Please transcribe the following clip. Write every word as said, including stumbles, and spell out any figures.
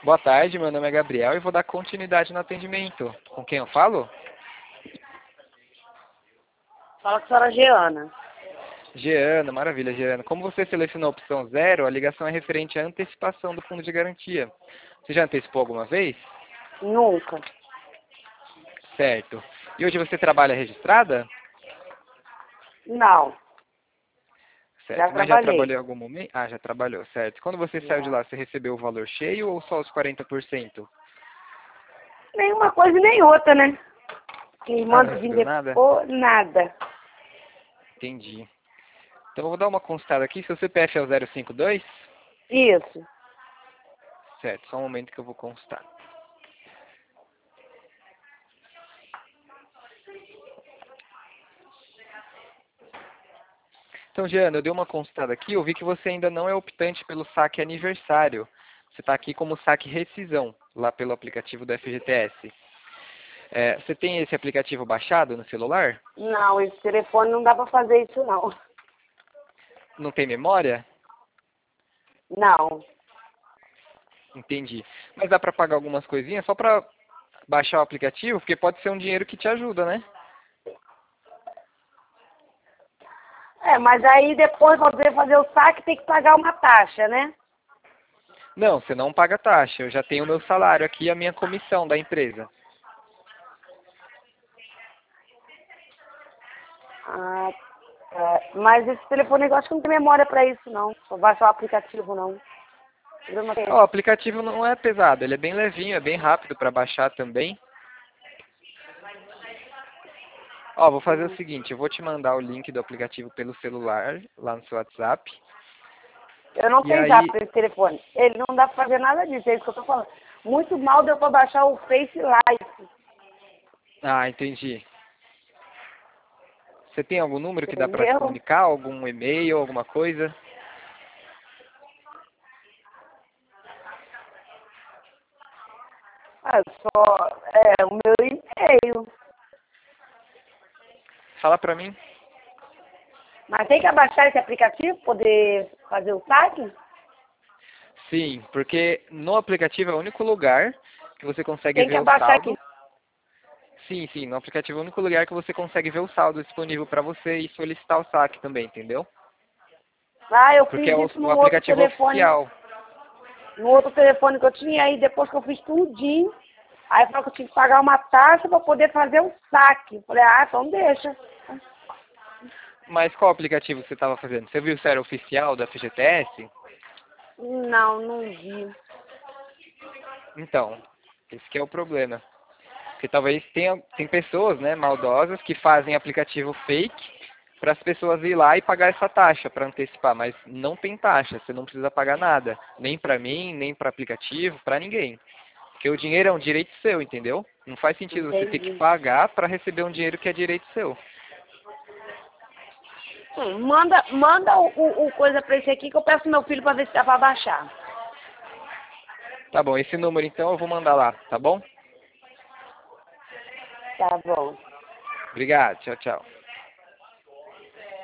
Boa tarde, meu nome é Gabriel e vou dar continuidade no atendimento. Com quem eu falo? Fala com a senhora Geana. Geana, maravilha, Geana. Como você selecionou a opção zero, a ligação é referente à antecipação do fundo de garantia. Você já antecipou alguma vez? Nunca. Certo. E hoje você trabalha registrada? Não. Já Certo. Mas já trabalhei. trabalhou em algum momento? Ah, já trabalhou, certo. Quando você saiu de Já. lá, você recebeu o valor cheio ou só os quarenta por cento? Nenhuma coisa e nem outra, né? Que Ah, não manda vir recebeu nada? depois, nada. Entendi. Então eu vou dar uma consultada aqui. Seu C P F é o zero cinco dois? Isso. Certo, só um momento que eu vou consultar. Então, Jeana, eu dei uma consultada aqui, eu vi que você ainda não é optante pelo saque aniversário. Você está aqui como saque rescisão, lá pelo aplicativo do F G T S. É, você tem esse aplicativo baixado no celular? Não, esse telefone não dá pra fazer isso, não. Não tem memória? Não. Entendi. Mas dá para pagar algumas coisinhas só para baixar o aplicativo? Porque pode ser um dinheiro que te ajuda, né? É, mas aí depois, pra poder fazer o saque, tem que pagar uma taxa, né? Não, você não paga taxa. Eu já tenho o meu salário aqui e a minha comissão da empresa. Ah, tá. Mas esse telefone eu acho que não tem memória pra isso, não. Pra baixar o aplicativo, não. O problema é Ó, o esse. aplicativo não é pesado, ele é bem levinho, é bem rápido para baixar também. Ó, vou fazer o Hum. seguinte, eu vou te mandar o link do aplicativo pelo celular, lá no seu WhatsApp. Eu não E tenho zap aí... nesse telefone. Ele não dá pra fazer nada disso, é isso que eu tô falando. Muito mal deu pra baixar o Face Live, Ah, entendi. Você tem algum número que dá para se entendeu? comunicar? Algum e-mail, alguma coisa? Ah, só, é, o meu e-mail. Fala pra mim. Mas tem que abaixar esse aplicativo pra poder fazer o saque? Sim, porque no aplicativo é o único lugar que você consegue Tem que ver o abaixar aqui. saldo. Sim, sim, no aplicativo é o único lugar que você consegue ver o saldo disponível para você e solicitar o saque também, entendeu? Ah, eu Porque fiz é o, isso o no outro aplicativo telefone, oficial. no outro telefone que eu tinha, aí depois que eu fiz tudinho, aí falou que eu tinha que pagar uma taxa pra poder fazer o saque. Eu falei, ah, então deixa. Mas qual aplicativo você estava fazendo? Você viu se era oficial da F G T S? Não, não vi. Então, esse que é o problema. Porque talvez tenha tem pessoas, né, maldosas que fazem aplicativo fake para as pessoas ir lá e pagar essa taxa para antecipar, mas não tem taxa, você não precisa pagar nada, nem para mim, nem para aplicativo, para ninguém. Porque o dinheiro é um direito seu, entendeu? Não faz sentido você ter que Entendi. pagar para receber um dinheiro que é direito seu. Hum, manda, manda o, o, o coisa pra esse aqui que eu peço meu filho pra ver se dá pra baixar. Tá bom, esse número então eu vou mandar lá, tá bom? Tá bom. Obrigado, tchau, tchau.